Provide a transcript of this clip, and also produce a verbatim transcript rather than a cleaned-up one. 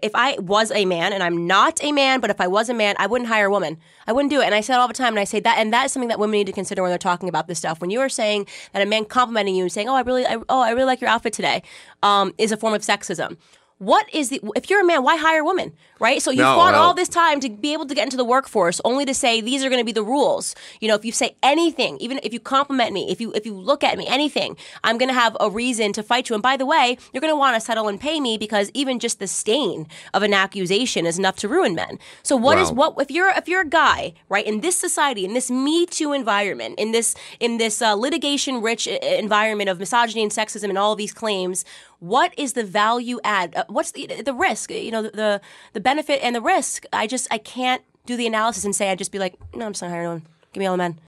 if I was a man, and I'm not a man, but if I was a man, I wouldn't hire a woman. I wouldn't do it. And I say it all the time, and I say that, and that is something that women need to consider when they're talking about this stuff. When you are saying that a man complimenting you and saying, "Oh, I really, I, oh, I really like your outfit today," um, is a form of sexism. What is the, if you're a man, why hire a woman, right? So you No, fought well, all this time to be able to get into the workforce only to say these are going to be the rules. You know, if you say anything, even if you compliment me, if you if you look at me, anything, I'm going to have a reason to fight you. And by the way, you're going to want to settle and pay me because even just the stain of an accusation is enough to ruin men. So what is Well- what if you're if you're a guy, right, in this society, in this Me Too environment, in this in this uh, litigation-rich environment of misogyny and sexism and all of these claims, what is the value add? Uh, what's the the risk? You know, the the benefit and the risk. I just I can't do the analysis and say I'd just be like, no, I'm just not hiring one. Give me all the men.